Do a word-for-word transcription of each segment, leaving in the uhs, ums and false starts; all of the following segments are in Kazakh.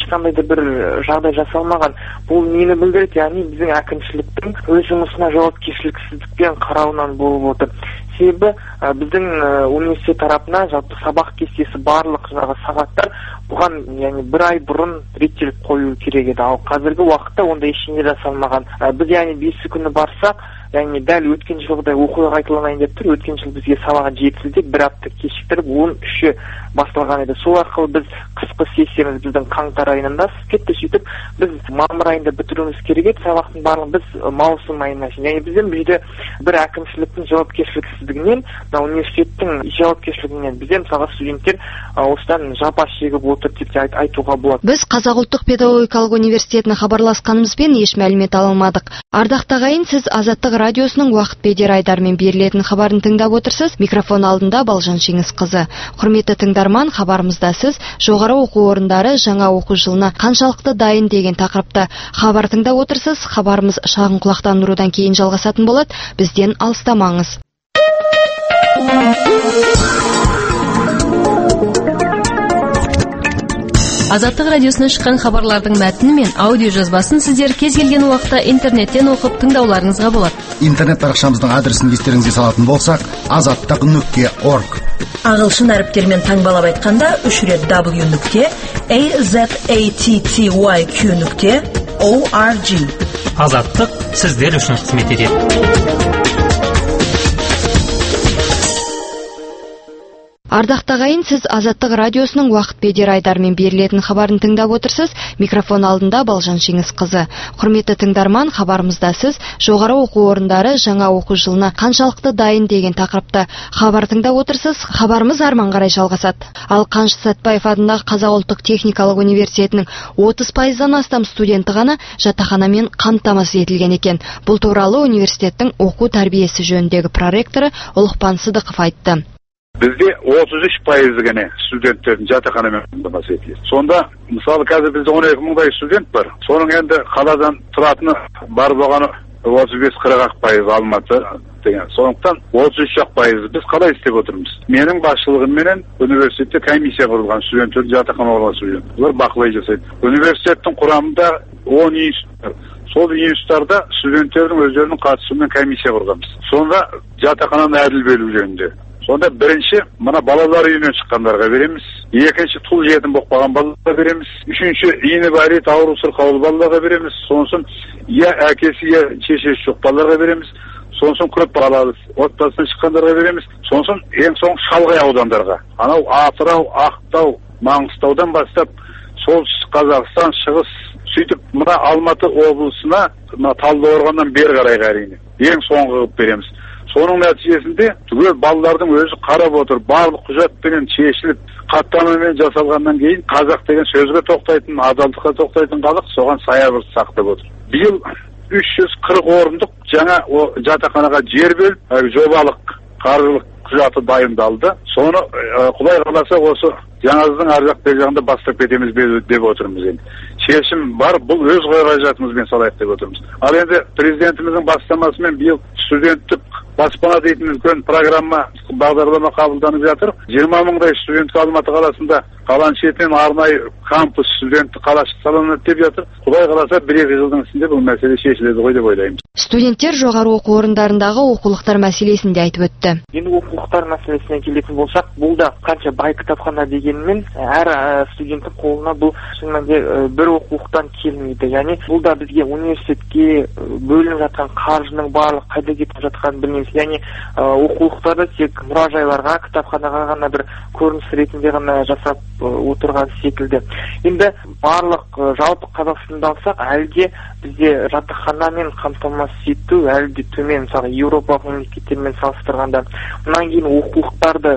ешқандай да бір жағдай жасалмаған. Бұл нені білдіреді? Яғни біздің әкімшіліктің өз жұмысына жауапкершіліксіздікпен қарауынан болып отыр. Себебі біздің университет тарапына жалпы сабақ кестесі барлық жаңағы сағаттар бұған яғни бір ай бұрын реттеліп қою керек еді. Ал қазіргі уақытта онда ештеңе жасалмаған. Біз яғни бесі күні барсақ, яғни дәл өткен жылғыдай оқуға қайталанайын деп тұр. Өткен жыл бізге сабағы жетісінде бір апта кешіктіріп он үші басталған еді. Сол арқылы біз қысқы сессиямыз біздің қаңтар айында кетті. Сөйтіп біз мамыр айында бітіруіміз керек еді сабақтың барлығын. Біз маусым айына шейін. Яғни бізден бұл жерде бір әкімшіліктің жауапкершіліксіздігінен, университеттің жауапкершілігінен бізден мысалға студенттер осыдан жапа шегіп отыр деп айтуға болады. Біз Қазақ ұлттық педагогикалық университетіне хабарласқанымызбен еш мәлімет ала алмадық. Ардақ ағайын, сіз Азаттық радиосының уақыт бедер айдарымен берілетін хабарын тыңдап отырсыз. Микрофон алдында Балжан Шеңісқызы. Құрметті тыңдарман, хабарымызда сіз жоғары оқу орындары жаңа оқу жылына қаншалықты дайын деген тақырыпта хабар тыңдап отырсыз. Хабарымыз шағын құлақтан ұрудан кейін жалғасатын болады. Бізден алыстамаңыз. Азаттық радиосынан шыққан хабарлардың мәтіні мен аудио жазбасын сіздер кез келген уақытта интернеттен оқып тыңдауларыңызға болады. Интернет парақшамыздың адресін естеріңізге салатын болсақ, азаттық нүкте орг. Ағылшын әріптермен таңбалап айтқанда үш рет w нүкте azatty нүкте org. Азаттық сіздер үшін қызмет етеді. Ардақ ағайын, сіз Азаттық радиосының уақыт бедер айдарымен берілетін хабарын тыңдап отырсыз. Микрофон алдында Балжан Шеңісқызы. Құрметті тыңдарман, хабарымызда сіз жоғары оқу орындары жаңа оқу жылына қаншалықты дайын деген тақырыпта хабар тыңдап отырсыз. Хабарымыз арман қарай жалғасады. Ал Қаныш Сәтбаев атындағы Қазақ ұлттық техникалық университетінің отыз пайыздан астам студенті ғана жатақханамен қамтамасыз етілген екен. Бұл туралы университеттің оқу тәрбиесі жөніндегі проректоры Ұлықпан Сыдықов айтты. Бізде отыз үш пайызы ғана студенттердің жатақханамен қамтамасыз етіледі. Сонда, мысалы, қазір бізде он екі мыңдай студент бар. Соның енді қаладан тұратыны бар болғаны отыз бес қырық ақ пайыз Алматы деген. Сондықтан отыз үш ақ пайыз біз қалай істеп отырмыз? Менің басшылығыммен университетте комиссия құрылған, студенттерді жатақханаға студент. Олар бақылау жасайды. Университеттің құрамында он институт бар. Сол институттарда студенттердің өздерінің қатысуымен комиссия құрғанбыз. Сонда жатақхананы әділ бөлу жөнінде. Сонда бірінші, мына балалар үйінен шыққандарға береміз. Екінші, тұл жетім болып қалған балаларға береміз. Үшінші, иіні бәрет, ауру сырқаулы балаларға береміз. Сонсын, я әкесі, я шешесі жоқ балаларға береміз. Сонсын, көп балалы отбасынан шыққандарға береміз. Сонсын, ең соң шалғай аудандарға. Анау Атырау, Ақтау, Маңғыстаудан бастап, солтүстік Қазақстан, шығыс, сөйтіп, мына Алматы облысына, мына Талдықорғаннан бері қарай әрине. Ең соңғы қылып береміз. Соның нәтижесінде түгел балалардың өзі қарап отыр. Барлық құжатпен шешіліп, хаттамамен жасалғаннан кейін қазақ деген сөзге тоқтайтын, адалдыққа тоқтайтын халық соған саябыр сақтап отыр. Биыл үш жүз қырық орындық жаңа жатақханаға жер бөліп, жобалық қаржылық құжаты дайындалды. Соны Құдай қаласа осы жаңазының ар жақ бер жағында бастап кетеміз деп отырмыз енді. Шешім бар, бұл өз қаражатымызбен салайық деп отырмыз. Ал енді президентіміздің бастамасымен биыл студенттік баспана дейтін үлкен программа, бағдарлама қабылданып жатыр. жиырма мыңдай студентті Алматы қаласында қаланың шетінен арнайы кампус студенттік қалашық салынады деп жатыр. Құдай қаласа бір-екі жылдың ішінде бұл мәселе шешіледі ғой деп ойлаймыз. Студенттер жоғары оқу орындарындағы оқулықтар мәселесін де айтып өтті. Енді оқулықтар мәселесіне келетін болсақ, бұл да қанша бай кітапхана дегенмен әр студенттің қолына бұл шынымен бір оқулықтан келмейді. Яғни бұл да бізге университетке бөлініп жатқан қаржының барлық қайда кетіп жатқанын білмейміз. Яғни оқулықтарды тек мұражайларға, кітапханаға ғана бір көрініс ретінде ғана жасап отырған секілді. Енді барлық жалпы Қазақстанда алсақ, әлде бізде жатақханамен қамтамасыз ету әлде төмен, мысалы Еуропалық мемлекеттермен салыстырғанда. Мұнан кейін оқулықтарды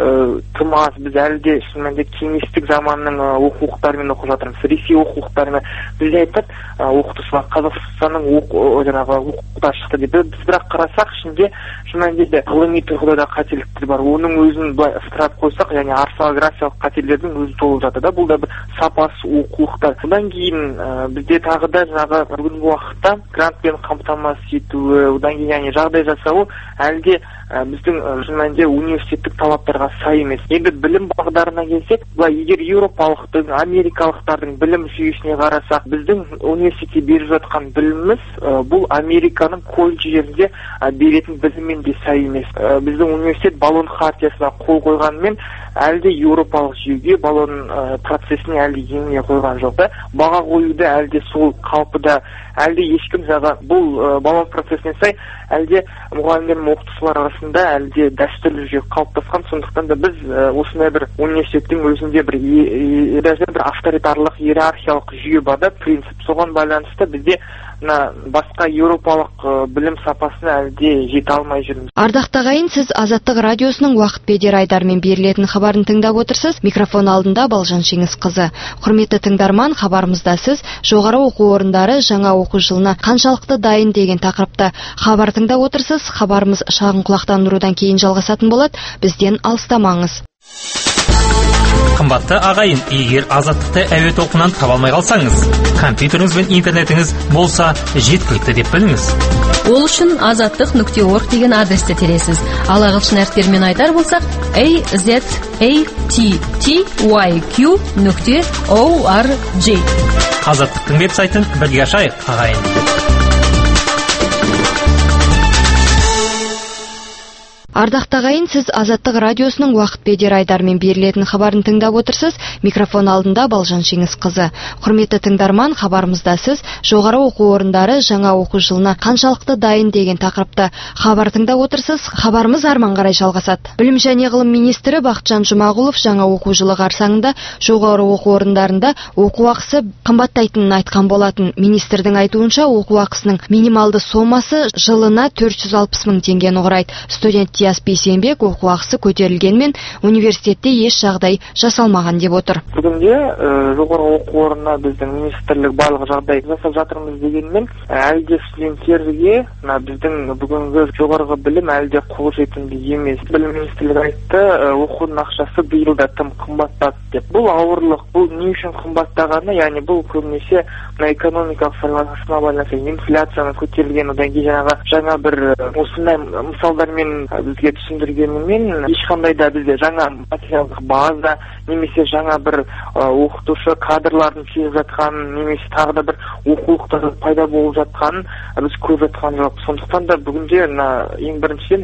тым аз, біз әлде шынымен кеңестік заманның оқулықтарымен оқып жатырмыз. Ресей оқулықтарымен бізде айтады, оқытушылар Қазақстанның жаңағы оқулықтар шықты деп. Біз бірақ қарасақ, ішінде шынымен де ғылыми тұрғыда да қателіктер бар. Оның өзін былай ыстырап қойсақ, яғни орфографиялық қателердің өзі толып жатыр да. Бұл да бір сапасы оқулықтар. Одан кейін бізде тағы да жаңағы бүгінгі уақытта грантпен қамтамасыз етуі, одан кейін яғни жағдай жасауы әлде біздің шын мәнінде университеттік талаптарға сай емес. Енді білім бағдарына келсек, былай егер еуропалықтың, америкалықтардың білім жүйесіне қарасақ, біздің университетте беріп жатқан біліміміз бұл Американың колледждерінде беретін біліммен де сай емес. Біздің университет баллон хартиясына қол қойғанымен әлде еуропалық жүйеге баллон процесіне әлде ене қойған жоқ та. Баға қоюды әлде сол қалпыда, әлде ешкім жағы бұл баллон процесіне сай, әлде мұғалімдер мен оқытушылар арасында әлде дәстүрлі жүйе қалыптасқан. Сондықтан да біз осындай бір университеттің өзінде бір даже бір авторитарлық иерархиялық жүйе бар да, принцип. Соған байланысты бізде басқа еуропалық білім сапасына әлде жете алмай жүрміз. Ардақты ағайын, сіз Азаттық радиосының уақыт бедер айдарымен берілетін хабарын тыңдап отырсыз. Микрофон алдында Балжан Шеңісқызы. Құрметті тыңдарман, хабарымызда сіз жоғары оқу орындары жаңа оқу жылына қаншалықты дайын деген тақырыпта хабар тыңдап отырсыз. Хабарымыз шағын құлақтан ұрудан кейін жалғасатын болады. Бізден алыстамаңыз. Қымбатты ағайын, егер Азаттықты әуе толқынынан таба алмай қалсаңыз, компьютеріңіз бен интернетіңіз болса жеткілікті деп біліңіз. Ол үшін азаттық нүкте орг деген адресті тересіз. Ал ағылшын әріптерімен айтар болсақ, a z a t t y q нүкте org. Азаттықтың веб-сайтын бірге ашайық, ағайын. Ардақты ағайын, сіз Азаттық радиосының уақыт бедер айдарымен берілетін хабарын тыңдап отырсыз. Микрофон алдында Балжан Шеңісқызы. Құрметті тыңдарман, хабарымызда сіз жоғары оқу орындары жаңа оқу жылына қаншалықты дайын деген тақырыпта хабар тыңдап отырсыз. Хабарымыз арман қарай жалғасады. Білім және ғылым министрі Бақытжан Жұмағұлов жаңа оқу жылы қарсаңында жоғары оқу орындарында оқу ақысы қымбаттайтынын айтқан болатын. Министрдің айтуынша, оқу ақысының минималды сомасы жылына төрт жүз алпыс мың теңгені құрайды. Студент Диас Бейсенбек оқу ақысы көтерілгенмен университетте еш жағдай жасалмаған деп отыр. Бүгінде жоғары оқу орнына біздің министрлік барлық жағдай жасап жатырмыз дегенмен, әлде студенттерге біздің бүгінгі жоғарғы білім әлде қолжетімді емес. Білім министрлігі айтты, оқудың ақшасы биыл да тым қымбаттады деп. Бұл ауырлық, бұл не үшін қымбаттағаны, яғни бұл көбінесе экономикалық саласына байланысты, инфляцияның көтерілгені, одан кейін жаңағы жаңа бір осындай мысалдармен бізге түсіндіргенімен ешқандай да бізде жаңа материалдық база немесе жаңа бір оқытушы кадрлардың келіп жатқан немесе тағы да бір оқулықтар пайда болып жатқанын біз көріп жатқан жоқ. Сондықтан да бүгінде ең біріншіден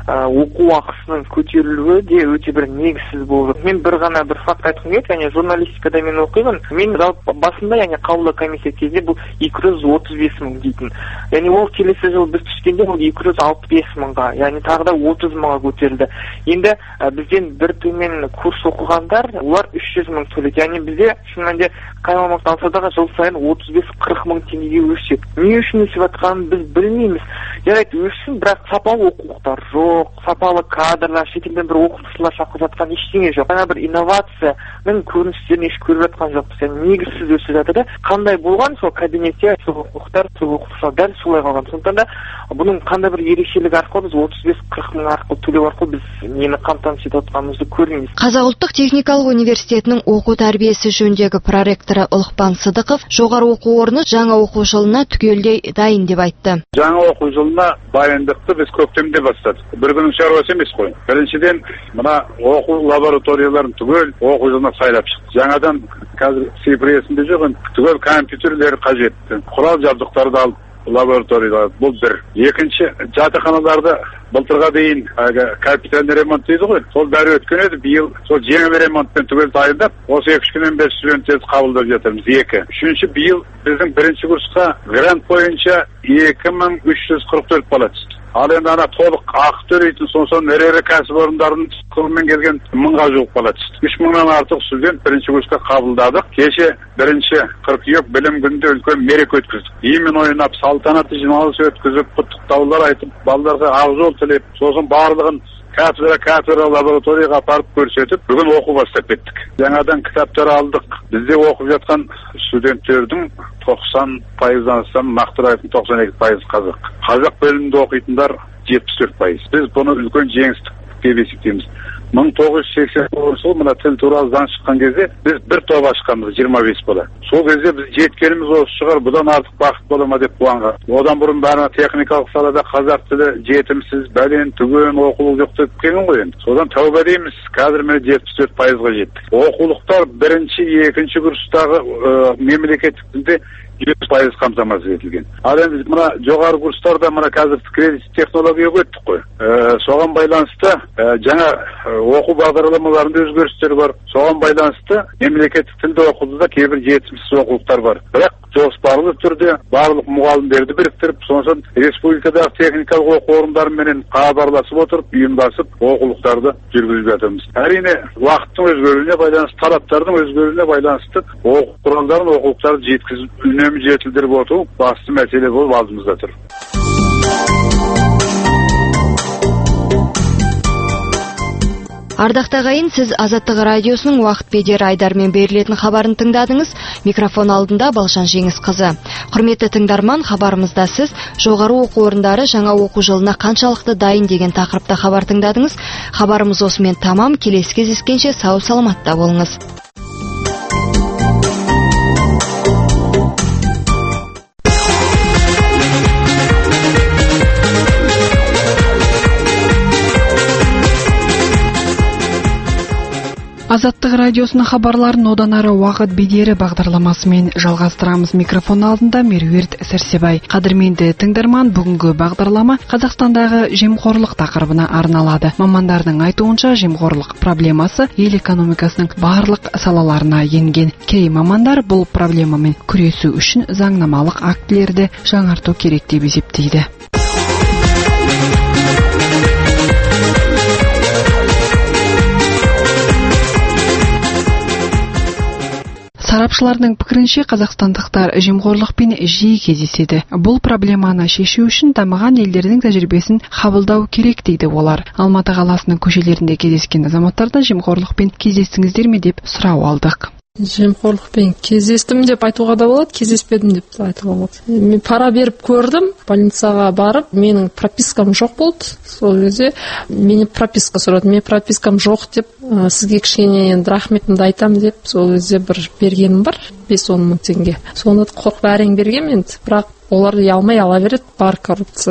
оқу ақысының көтерілуі де өте бір негізсіз болды. Мен бір ғана бір факт айтқым келеді, яғни журналистикада мен оқимын. Мен басында яғни қаулы комиссия кезінде бұл екі жүз отыз бес мың дейтін. Яғни ол келесі жылы біз түскенде ол екі жүз алпыс бес мыңға, яғни тағы да отыз мыңға көтерілді. Енді бізден бір төмен курс оқығандар, олар үш жүз мың төлейді. Яғни бізде шын мәнінде қаймамақты алсадағы жыл сайын отыз бес қырық мың теңгеге өседі. Не үшін өсіп жатқанын біз білмейміз. Жарайды, өссін, бірақ сапалы оқулықтар жоқ, сапалы кадрлар, шетелден бір оқытушылар шақырып жатқан ештеңе жоқ. Жаңа бір инновацияның көріністерін еш көріп жатқан жоқпыз. Яғни негізсіз өсіп жатыр да. Қандай болған сол кабинетте сол оқулықтар, сол оқытушылар дәл солай қалған. Сондықтан да бұның қандай бір ерекшелігі арқылы біз отыз бес қырық мың арқылы төлеу арқылы біз нені қамтамасыз етіп отқанымызды көрмейміз. Қазақ ұлттық техникалық университетінің оқу тәрбиесі жөніндегі проректоры Ұлықпан Сыдықов жоғары оқу орны жаңа оқу жылына түгелдей дайын деп айтты. Жаңа оқу жылына дайындықты біз көктемде бастадық. Бір күннің шаруасы емес қой. Біріншіден мына оқу лабораторияларын түгел оқу жылына сайлап шықты. Жаңадан қазір цифресінде жоқ, түгел компьютерлер қажетті. Құрал жабдықтарды алып лабораторияда бұл бір. Екінші, жатақханаларды былтырға дейін капитальный ремонт дейді ғой. Сол бәрі өткен еді, биыл сол жеңіл ремонтпен түгел дайындап, осы екі үш күннен бері студенттерді қабылдап жатырмыз. Екі. Үшінші, биыл біздің бірінші курсқа грант бойынша екі мың үш жүз қырық төрт бала түсті. Ал енді ана толық ақы төлейтін соң ірі кәсіпорындардың қолымен келген мыңға жуық бала түсті. үш мыңнан артық студент бірінші курсқа қабылдадық. Кеше бірінші қыркүйек білім күнінде үлкен мереке өткіздік. Емен ойнап, салтанатты жиналыс өткізіп, құттықтаулар айтып, балаларға ақ жол тілеп, сосын барлығын кафедра кафедра лабораторияға апарып көрсетіп, бүгін оқу бастап кеттік. Жаңадан кітаптар алдық. Бізде оқып жатқан студенттердің тоқсан пайыздан астам, нақтырақ айтқанда тоқсан екі пайыз қазақ. Қазақ бөлімінде оқитындар жетпіс төрт пайыз. Біз бұны үлкен жеңістік деп есептейміз. мың тоғыз жүз сексен тоғызыншы жылы мына тіл туралы заң шыққан кезде біз бір топ ашқанбыз, жиырма бес бала. Сол кезде біз жеткеніміз осы шығар, бұдан артық бақыт бола ма деп қуанған. Одан бұрын бәрі техникалық салада қазақ тілі жетімсіз, бәлен, түген, оқулық жоқ деп келген ғой енді. Содан тәуба дейміз, қазір міне жетпіс төрт пайызға жеттік. Оқулықтар бірінші, екінші курстағы мемлекеттік тілде жүз пайыз қамтамасыз етілген. Ал енді мына жоғары курстарда мына қазір кредит технологияға өттік қой. Соған байланысты жаңа оқу бағдарламаларында өзгерістер бар. Соған байланысты мемлекеттік тілде оқытуда кейбір жетімсіз оқулықтар бар. Бірақ жоспарлы түрде барлық мұғалімдерді біріктіріп, сондықтан республикадағы техникалық оқу орындарымен хабарласып отырып, ұйымдасып оқулықтарды жүргізіп жатырмыз. Әрине, уақыттың өзгеруіне байланысты, талаптардың өзгеруіне байланысты оқу құралдарын, оқулықтарды жеткізіп, үнемі жетілдіріп отыру басты мәселе болып алдымызда тұр. Ардақты ағайын, сіз Азаттық радиосының уақыт бедері айдармен берілетін хабарын тыңдадыңыз. Микрофон алдында Балжан Жеңісқызы. Құрметті тыңдарман, хабарымызда сіз жоғары оқу орындары жаңа оқу жылына қаншалықты дайын деген тақырыпта хабар тыңдадыңыз. Хабарымыз осымен тамам. Келесі кездескенше сау саламатта болыңыз. Азаттық радиосының хабарларын одан ары уақыт бедері бағдарламасымен жалғастырамыз. Микрофон алдында Меруерт Сәрсебай. Қадірменді тыңдарман, бүгінгі бағдарлама Қазақстандағы жемқорлық тақырыбына арналады. Мамандардың айтуынша, жемқорлық проблемасы ел экономикасының барлық салаларына енген. Кей мамандар бұл проблемамен күресу үшін заңнамалық актілерді жаңарту керек деп есептейді. Сарапшылардың пікірінше, қазақстандықтар жемқорлықпен жиі кездеседі. Бұл проблеманы шешу үшін дамыған елдердің тәжірибесін қабылдау керек дейді олар. Алматы қаласының көшелерінде кездескен азаматтардан жемқорлықпен кездестіңіздер ме деп сұрау алдық. Жемқорлықпен кездестім деп айтуға да болады, кездеспедім деп айтуға болады. Мен пара беріп көрдім, больницаға барып, менің пропискам жоқ болды. Сол кезде мені прописка сұрады, мен пропискам жоқ деп, сізге кішкене енді рахметімді айтам деп, сол кезде бір бергенім бар, бес-он мың теңге. Сонда қорқып әрең бергем енді, бірақ олар ұялмай ала береді, бар коррупция.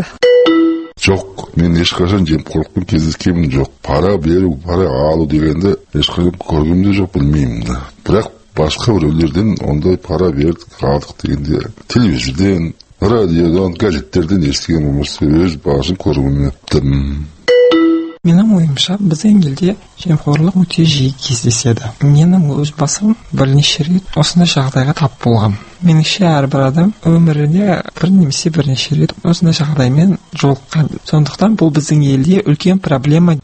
Жоқ, мен ешқашан жемқорлықпен кездескенім жоқ. Пара беру, пара алу дегенде ешқашан көргенім де жоқ, білмеймін да. Бірақ басқа біреулерден ондай пара бердік, алдық дегенде телевизордан, радиодан, газеттерден естіген болмаса өз басын көргенмін. Менің ойымша, біздің елде жемқорлық өте жиі кездеседі. Менің өз басым бірнеше рет осындай жағдайға тап болғам. Меніңше әрбір адам өмірінде бір немесе бірнеше рет осындай жағдаймен жолыққан. Сондықтан бұл біздің елде үлкен проблема.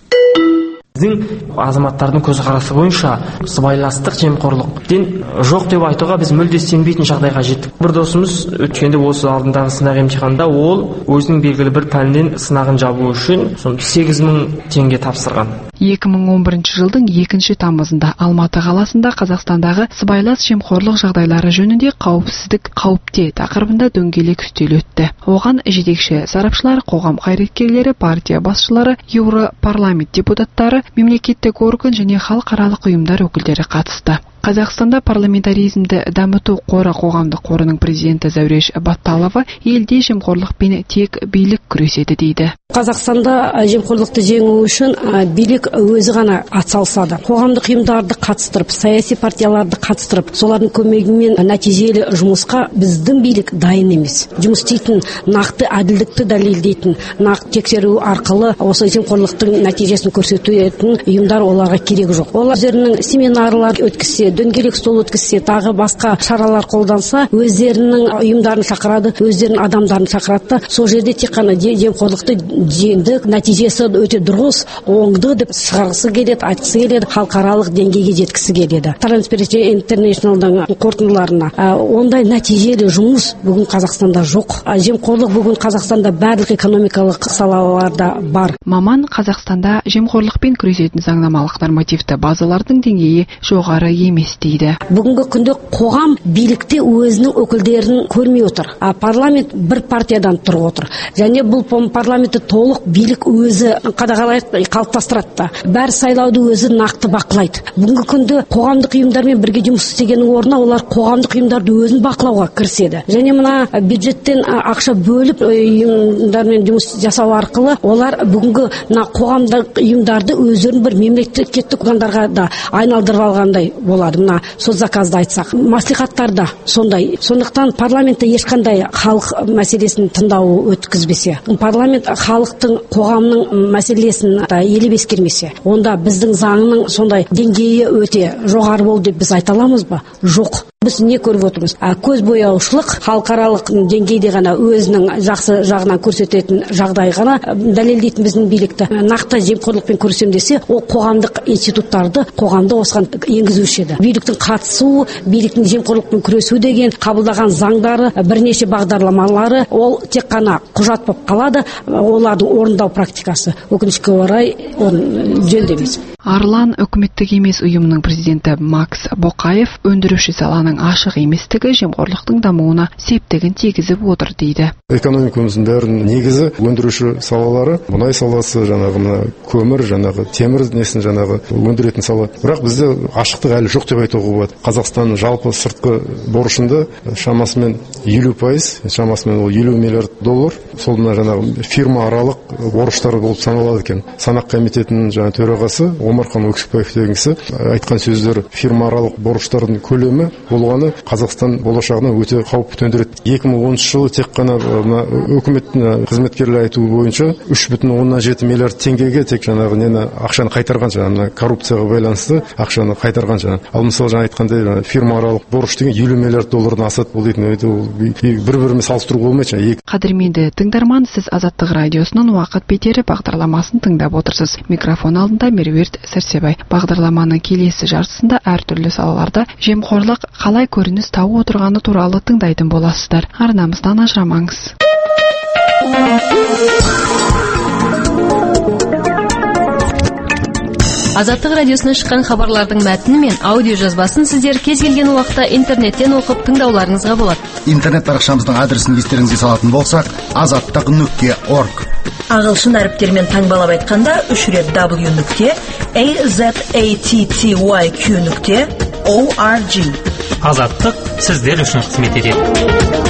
Біздің азаматтардың көзқарасы бойынша сыбайластық жемқорлықтен жоқ деп айтуға біз мүлде сенбейтін жағдайға жеттік. Бір досымыз өткенде осы алдындағы сынақ емтиханда ол өзінің белгілі бір пәннен сынағын жабу үшін сегіз мың теңге тапсырған. екі мың он бірінші жылдың екінші тамызында Алматы қаласында Қазақстандағы сыбайлас жемқорлық жағдайлары жөнінде қауіпсіздік қауіпте тақырыбында дөңгелек үстел өтті. Оған жетекші сарапшылар, қоғам қайраткерлері, партия басшылары, Еуропарламент депутаттары, мемлекеттік орган және халықаралық ұйымдар өкілдері қатысты. Қазақстанда парламентаризмді дамыту қоры қоғамдық қорының президенті Зәуреш Батталова елде жемқорлықпен тек билік күреседі дейді. Қазақстанда жемқорлықты жеңу үшін билік өзі ғана атсалысады. Қоғамдық ұйымдарды қатыстырып, саяси партияларды қатыстырып, солардың көмегімен нәтижелі жұмысқа біздің билік дайын емес. Жұмыс істейтін, нақты әділдікті дәлелдейтін, нақты тексеру арқылы осы жемқорлықтың нәтижесін көрсететін ұйымдар оларға керек жоқ. Олар өздерінің семинарлар өткізсе, дөңгелек стол өткізсе, тағы басқа шаралар қолданса, өздерінің ұйымдарын шақырады, өздерінің адамдарын шақырады. Сол жерде тек қана жемқорлықты жеңдік, нәтижесі өте дұрыс, оңды деп шығарғысы келеді, айтқысы келеді, халықаралық деңгейге жеткісі келеді. Transparency International'дың қорытындыларына ондай нәтижелі жұмыс бүгін Қазақстанда жоқ. Жемқорлық бүгін Қазақстанда барлық экономикалық салаларда бар. Маман, Қазақстанда жемқорлықпен күресетін заңнамалық нормативті базалардың деңгейі жоғары емес емес дейді. Бүгінгі күнде қоғам билікте өзінің өкілдерін көрмей отыр. А парламент бір партиядан тұрып отыр. Және бұл парламентті толық билік өзі қадағалайды, қалыптастырады. Бәр сайлауды өзі нақты бақылайды. Бүгінгі күнде қоғамдық ұйымдармен бірге жұмыс істегеннің орнына олар қоғамдық ұйымдарды өзін бақылауға кіріседі. Және мына бюджеттен ақша бөліп ұйымдармен жұмыс жасау арқылы олар бүгінгі мына қоғамдық ұйымдарды өздерін бір мемлекеттік органдарға да айналдырып алғандай болады. Мына соцзаказды айтсақ, маслихаттарда сондай. Сондықтан парламентте ешқандай халық мәселесін тыңдау өткізбесе, парламент халықтың қоғамның мәселесін елеп ескермесе, онда біздің заңның сондай деңгейі өте жоғары болды деп біз айта аламыз ба? Жоқ. Біз не көріп отырмыз? Көз бояушылық халықаралық деңгейде ғана өзінің жақсы жағынан көрсететін жағдай ғана дәлелдейтін біздің билікті. Нақты жемқорлықпен көрсем десе, ол қоғамдық институттарды қоғамда осыған енгізуші еді. Биліктің қатысуы, биліктің жемқорлықпен күресу деген қабылдаған заңдары, бірнеше бағдарламалары, ол тек қана құжат болып қалады, олардың орындау практикасы өкінішке орай жөнді емес. Арлан үкіметтік емес ұйымның президенті Макс Боқаев өндіруші саланың ашық еместігі жемқорлықтың дамуына септігін тигізіп отыр дейді. Экономикамыздың бәрінің негізі өндіруші салалары, мұнай саласы, жаңағы көмір, жаңағы темір несін жаңағы өндіретін сала. Бірақ бізде ашықтық әлі жоқ деп айтуға болады. Қазақстанның жалпы сыртқы борышында шамасымен елу пайыз, шамасымен ол елу миллиард доллар, сол жаңағы фирма аралық борыштар болып саналады екен. Санақ комитетінің жаңағы төрағасы Омархан Өксікбаев деген кісі айтқан сөздері, фирма аралық борыштардың көлемі болғаны Қазақстан болашағына өте қауіп төндіреді. екі мың оныншы жылы тек қана үкімет қызметкерлері айтуы бойынша үш бүтін оннан жеті миллиард теңгеге тек жаңағы нені ақшаны қайтарған, жаңағы коррупцияға байланысты ақшаны қайтарған жаңағы. Ал мысалы жаңа айтқандай фирма аралық борыш деген елу миллиард доллардан асады. Бұл дейтін бір-бірімен салыстыруға болмайды. Қадірменді тыңдарман, сіз Азаттық радиосының уақыт бедері бағдарламасын тыңдап отырсыз. Микрофон алдында Меруерт Сәрсебай. Бағдарламаның келесі жартысында әртүрлі салаларда жемқорлық қалай көрініс тауып отырғаны туралы тыңдайтын боласыздар. Арнамыздан ажырамаңыз. Азаттық радиосынан шыққан хабарлардың мәтіні мен аудио жазбасын сіздер кез келген уақытта интернеттен оқып тыңдауларыңызға болады. Интернет парақшамыздың адресін естеріңізге салатын болсақ, азаттық нүкте орг. Ағылшын әріптермен таңбалап айтқанда үш рет w нүкте azatty нүкте org. Азаттық сіздер үшін қызмет етеді.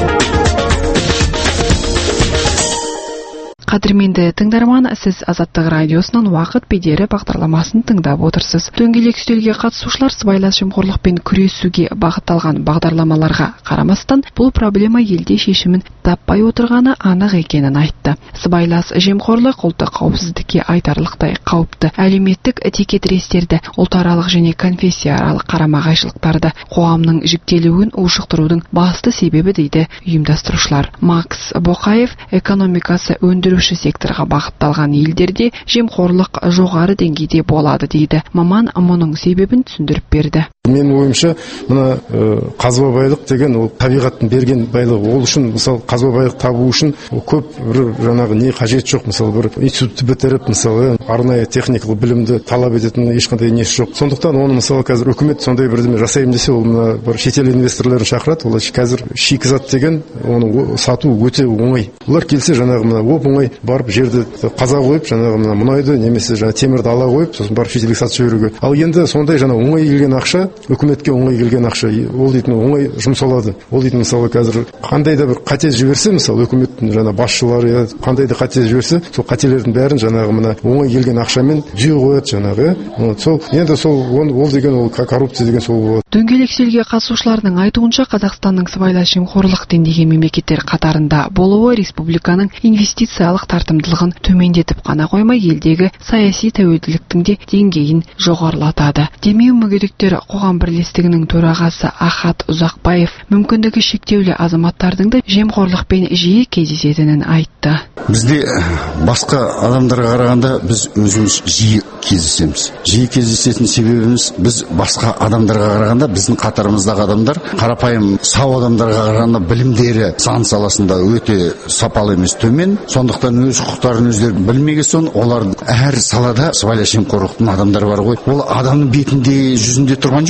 Қадірменді тыңдарман, сіз Азаттық радиосынан уақыт бедері бағдарламасын тыңдап отырсыз. Дөңгелек үстелге қатысушылар сыбайлас жемқорлықпен күресуге бағытталған бағдарламаларға қарамастан, бұл проблема елде шешімін таппай отырғаны анық екенін айтты. Сыбайлас жемқорлық ұлттық қауіпсіздікке айтарлықтай қауіпті әлеуметтік текетірестерді, ұлтаралық және конфессияаралық қарама-қайшылықтарды, қоғамның жіктелуін ушықтырудың басты себебі дейді ұйымдастырушылар. Макс Боқаев экономикасы өндіруші секторға бағытталған елдерде жемқорлық жоғары деңгейде болады дейді. Маман мұның себебін түсіндіріп берді. Мен ойымша, мына қазба байлық деген ол табиғаттың берген байлығы. Ол үшін, мысалы, қазба байлық табу үшін көп бір жаңағы не қажет жоқ. Мысалы, бір институтты бітіріп, мысалы, арнайы техникалық білімді талап ететін ешқандай несі жоқ. Сондықтан оны, мысалы, қазір үкімет сондай бірдеме жасаймын десе, ол мына бір шетел инвесторларын шақырады. Олар қазір шикізат деген оны сату өте оңай. Олар келсе, жаңағы мына оп-оңай барып жерді қаза қойып, жаңағы мына мұнайды немесе жаңағы темірді ала қойып, сосын барып шетелге сатып жіберуге. Ал енді сондай жаңа оңай келген ақша, үкіметке оңай келген ақша, ол дейтін оңай жұмсалады. Ол дейтін мысалы қазір қандай да бір қате жіберсе, мысалы үкіметтің жаңа басшылары қандай да қате жіберсе, сол қателердің бәрін жаңағы мына оңай келген ақшамен жүйе қояды жаңағы. Сол енді сол ол деген ол коррупция деген сол болады. Дөңгелек үстелге қатысушылардың айтуынша, Қазақстанның сыбайлас жемқорлық деңгейі мемлекеттер қатарында болуы республиканың инвестициялық тартымдылығын төмендетіп қана қоймай, елдегі саяси тәуелділіктің де деңгейін жоғарылатады. Демеу мүгедектер қоғам бірлестігінің төрағасы Ахат Ұзақбаев мүмкіндігі шектеулі азаматтардың да жемқорлықпен жиі кездесетінін айтты. Бізде басқа адамдарға қарағанда біз өзіміз жиі кездесеміз. Жиі кездесетін себебіміз, біз басқа адамдарға қарағанда біздің қатарымыздағы адамдар қарапайым сау адамдарға қарағанда білімдері заң саласында өте сапалы емес, төмен. Сондықтан өз құқықтарын өздері білмеген соң, олар әр салада сыбайлас жемқорлықтың адамдары бар ғой. Ол адамның бетінде, жүзінде тұрған жоқ.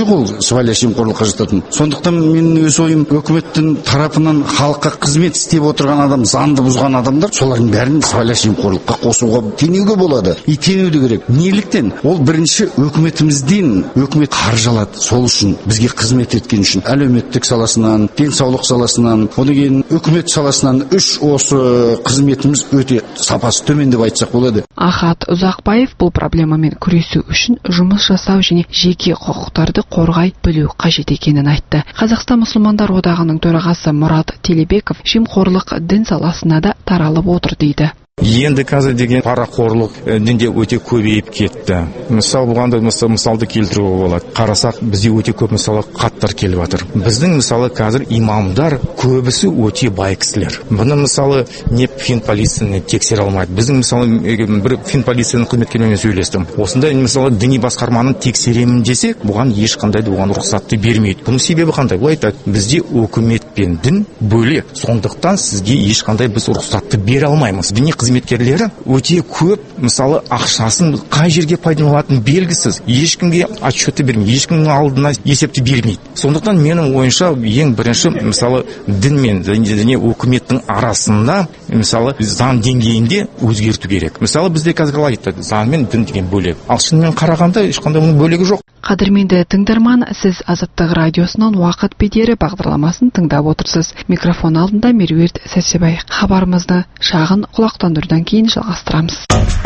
жоқ ол сыбайлас жемқорлыққа жататын. Сондықтан менің өз ойым, өкіметтің тарапынан халыққа қызмет істеп отырған адам, заңды бұзған адамдар, солардың бәрін сыбайлас жемқорлыққа қосуға, теңеуге болады. И теңеуді керек. Неліктен? Ол бірінші өкіметімізден, өкімет қаржы алады. Сол үшін, бізге қызмет еткен үшін, әлеуметтік саласынан, денсаулық саласынан, одан кейін үкімет саласынан үш осы қызметіміз өте сапасы төмен деп айтсақ болады. Ахат Ұзақбаев бұл проблемамен күресу үшін жұмыс жасау және жеке құқықтарды қорғай білу қажет екенін айтты. Қазақстан мұсылмандар одағының төрағасы Мұрат Телебеков жемқорлық дін саласына да таралып отыр дейді. Енді қазір деген парақорлық дінде өте көбейіп кетті. Мысал бұғанда мысалды келтіруге болады. Қарасақ, бізде өте көп мысалы хаттар келіп жатыр. Біздің мысалы қазір имамдар көбісі өте бай кісілер. Бұны мысалы не финполицияны тексере алмайды. Біздің мысалы бір финполицияның қызметкерлерімен сөйлестім. Осында мысалы діни басқарманы тексеремін десе, бұған ешқандай оған рұқсатты бермейді. Бұның себебі қандай? Бұл айтады, бізде үкімет пен дін бөлек. Сондықтан сізге ешқандай біз рұқсатты бере алмаймыз. Діни қызметкерлері өте көп, мысалы ақшасын қай жерге пайдаланатыны белгісіз, ешкімге отчетты бермейді, ешкімнің алдына есепті бермейді. Сондықтан менің ойымша ең бірінші мысалы дін мен және өкіметтің арасында мысалы заң деңгейінде өзгерту керек. Мысалы бізде қазір айтады, заң мен дін деген бөлек. Ал шынымен қарағанда ешқандай оның бөлегі жоқ. Қадірменді тыңдарман, сіз Азаттық радиосынан уақыт бедері бағдарламасын тыңдап отырсыз. Микрофон алдында Меруерт Сәрсебай. Хабарымызды шағын құлақтандырудан кейін жалғастырамыз.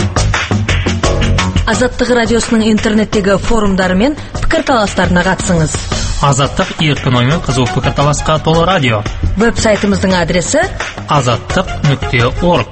Азаттық радиосының интернеттегі форумдары мен пікірталастарына қатысыңыз. Азаттық еркін оймен қызу пікірталасқа толы радио. Веб-сайтымыздың адресі азаттық нүкте орг.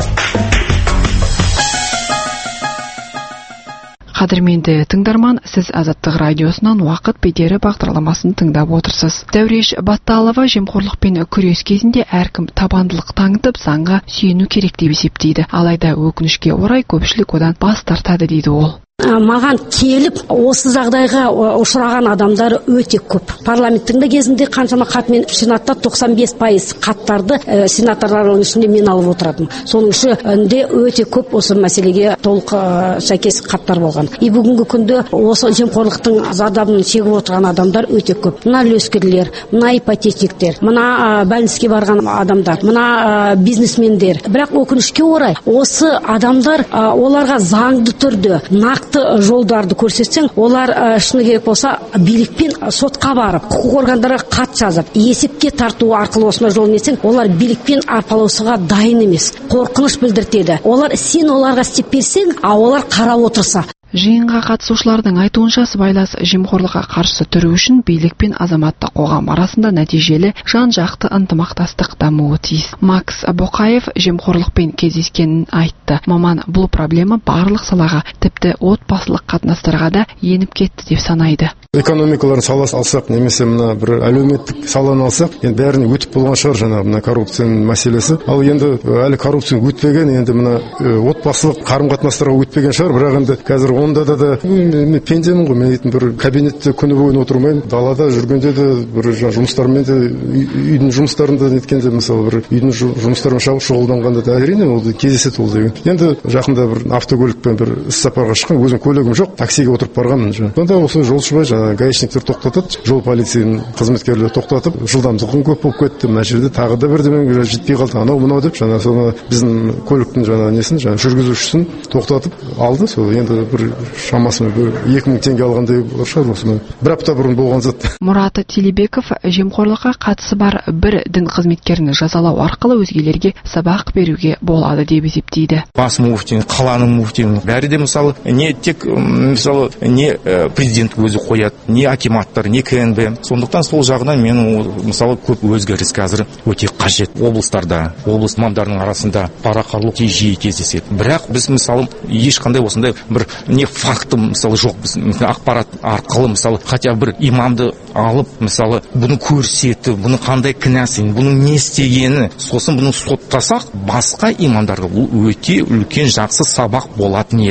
Қадірменді тыңдарман, сіз Азаттық радиосынан уақыт бедері бағдарламасын тыңдап отырсыз. Дәуреш Батталова жемқорлықпен күрес кезінде әркім табандылық танытып заңға сүйену керек деп есептейді. Алайда өкінішке орай көпшілік одан бас тартады дейді ол. Маған келіп осы жағдайға ұшыраған адамдар өте көп. Парламенттің де кезінде қаншама хат, мен сенатта тоқсан бес пайыз хаттарды ә, сенаторлардың ішінде мен алып отыратым. Соның ішінде өте көп осы мәселеге толық ә, сәйкес хаттар болған. И бүгінгі күнде осы жемқорлықтың зардабын шегіп отырған адамдар өте көп. Мына үлескерлер, мына ипотечниктер, мына ә, бәлініске барған адамдар, мына ә, бизнесмендер. Бірақ өкінішке орай осы адамдар ә, оларға заңды түрде нақты жолдарды көрсетсең, олар шыны керек болса билікпен сотқа барып, құқық органдарға хат жазып, есепке тарту арқылы осындай жолын etsең, олар билікпен арпалысуға дайын емес. Қорқыныш білдіртеді. Олар сен оларға істеп берсең, а олар қарап отырса. Жиынға қатысушылардың айтуынша сыбайлас жемқорлыққа қарсы тұру үшін билік пен азаматтық қоғам арасында нәтижелі жан-жақты ынтымақтастық дамуы тиіс. Макс Боқаев жемқорлықпен кездескенін айтты. Маман бұл проблема барлық салаға, тіпті отбасылық қатынастарға да еніп кетті деп санайды. Экономикаларын саласы алсақ, немесе мына бір әлеуметтік саланы алсақ, енді бәріне өтіп болған шығар жаңа мына коррупцияның мәселесі. Ал енді әлі коррупцияның өтпеген, енді мына отбасылық қарым-қатынастарға өтпеген шығар, бірақ енді қазір онда да да мен пендемін ғой, мен бір кабинетте күні бойы отырмаймын, далада жүргенде де бір жұмыстармен де үйдің жұмыстарында неткенде мысалы бір үйдің жұмыстарымен шұғылданғанда да әрине ол кездеседі ол деген. Енді жақында бір автокөлікпен бір іссапарға шыққан, өзім көлігім жоқ, таксиге отырып барғанмын. Сонда осы жолшыбай жаңа гаишниктер тоқтатады, жол полицияның қызметкерлері тоқтатып, жылдамдығың көп болып кетті, мына жерде тағы да бірдеме жетпей қалды, анау мынау деп жаңа соны біздің көліктің жаңа несін жаңа жүргізушісін тоқтатып алды. Сол енді бір шамасы екі мың теңге алғандай шығар осымен. Бір апта бұрын болған зат. Мұрат Телебеков жемқорлыққа қатысы бар бір дін қызметкерін жазалау арқылы өзгелерге сабақ беруге болады деп есептейді. Бас муфтин, қаланың муфтин, бәрі де мысалы не тек мысалы не президент өзі қояды, не акиматтар, не ка эн бэ. Сондықтан сол жағынан менің мысалы көп өзгеріс қазір өте қажет. Облыстарда, облыс имамдарының арасында парақорлық жиі кездеседі. Бірақ біз мысалы ешқандай осындай бір не факты мысалы жоқ. Біз ақпарат арқылы мысалы хотя бір имамды алып мысалы бұны көрсетіп, бұны қандай кінәсін, бұның не істегені, сосын бұны соттасақ, басқа имамдарға өте үлкен жақсы сабақ болатын еді.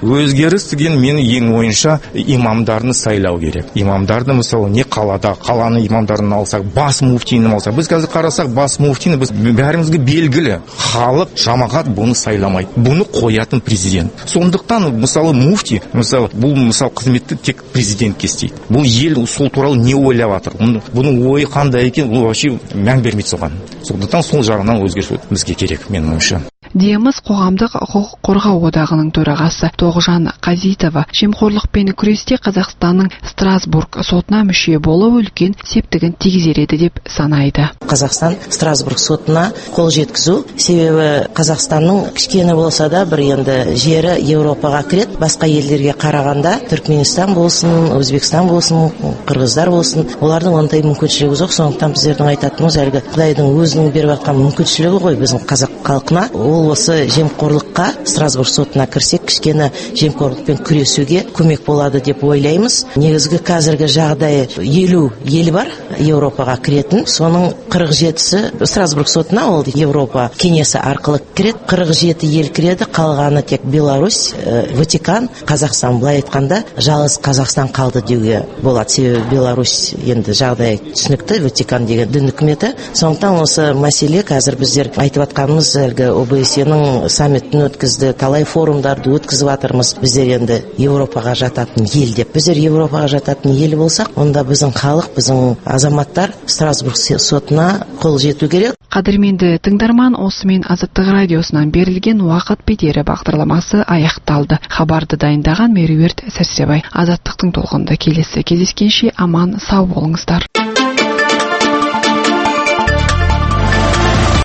өзгеріс деген менің ең ойынша имамдарын сайлау керек. Имамдарды мысалы не қалада, қаланы имамдарын алсақ, бас муфтині алсақ, біз қазір қарасақ бас муфтині біз бәрімізге белгілі. Халық, жамағат бұны сайламайды. Бұны қоятын президент. Сондықтан мысалы муфти, мысалы бұл мысалы қызметті тек президентке істейді. Бұл ел сол туралы не ойлап жатыр? Бұның ойы қандай екен, ол вообще мән бермейді соған. Сондықтан сол жағынан өзгеріс бізге керек, менің ойымша. Деміз қоғамдық құқық қорғау одағының төрағасы Тоғжан Қазитова жемқорлықпен күресте Қазақстанның Страсбург сотына мүше болу үлкен септігін тигізер еді деп санайды. Қазақстан Страсбург сотына қол жеткізу, себебі Қазақстанның кішкене болса да бір енді жері Еуропаға кіреді, басқа елдерге қарағанда Түркменстан болсын, Өзбекстан болсын, Қырғыздар болсын, олардың ондай мүмкіншілігі жоқ. Сондықтан біздердің айтатынымыз әлгі Құдайдың өзінің беріп жатқан мүмкіншілігі ғой біздің қазақ халқына. Ол осы жемқорлыққа Страсбург сотына кірсек, кішкене жемқорлықпен күресуге көмек болады деп ойлаймыз. Негізгі қазіргі жағдай елу ел бар Еуропаға кіретін, соның қырық жетісі Страсбург сотына, ол Еуропа кеңесі арқылы кіреді. қырық жеті ел кіреді, қалғаны тек Беларусь, Ватикан, Қазақстан. Былай айтқанда жалғыз Қазақстан қалды деуге болады, себебі Беларусь енді жағдай түсінікті, Ватикан деген дін үкіметі. Сондықтан осы мәселе қазір біздер айтып жатқанымыз әлгі о бэ эс е-нің саммитін өткізді, талай форумдарды өткізіп жатырмыз. Біздер енді Еуропаға жататын ел деп. Біздер Еуропаға жататын ел болсақ, онда біздің халық, біздің азаматтар Страсбург сотына қол жету керек. Қадірменді тыңдарман, осымен Азаттық радиосынан берілген уақыт бедері бағдарламасы аяқталды. Хабарды дайындаған Меруерт Сәрсебай. Азаттықтың толқынында келесі кездескенше аман сау болыңыздар.